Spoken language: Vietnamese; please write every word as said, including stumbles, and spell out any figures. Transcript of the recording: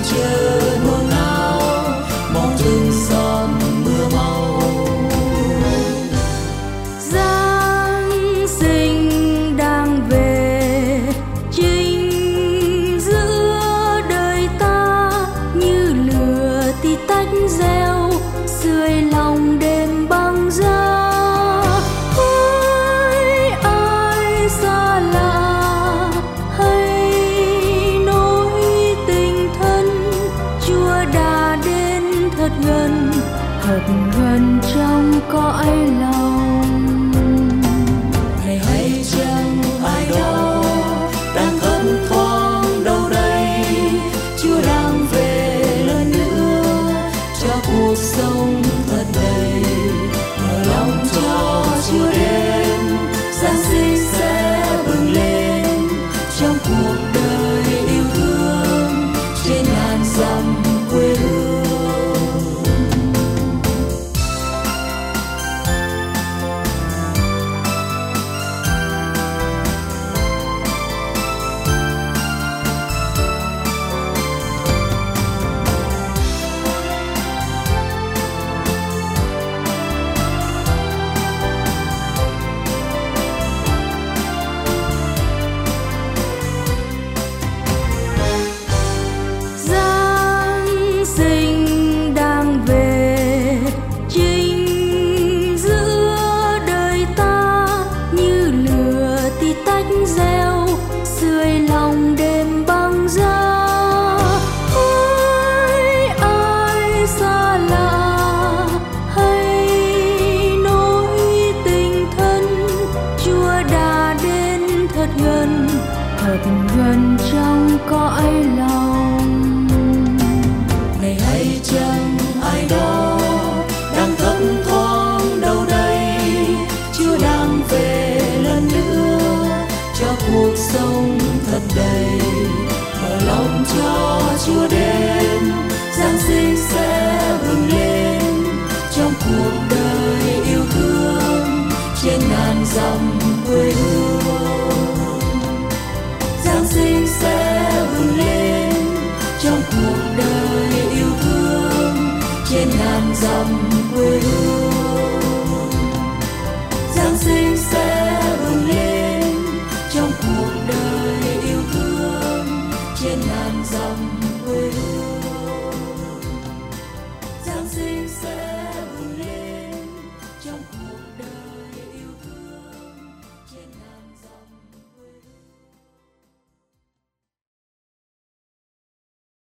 chờ nôn nao mong từng giọt mưa mau. Giáng sinh đang về chính giữa đời ta, như lửa tí tách reo sưởi lòng đêm băng giá. Với ai xa lạ hay nỗi tình thân, Chúa đã đến thật gần, thật gần trong cõi lòng. Này hay chăng ai đó đang thấp thoáng đâu đây, Chúa đang về lần nữa cho cuộc sống thật đầy. Mở lòng cho Chúa đến, Giáng sinh sẽ bừng lên trong cuộc đời yêu thương trên ngàn dặm quê hương. Giáng sinh đang về chính giữa đời ta, như lửa tí tách reo sưởi lòng đêm băng giá. Với ai xa lạ hay nỗi tình thân, Chúa đã đến thật gần, thật gần trong cõi lòng.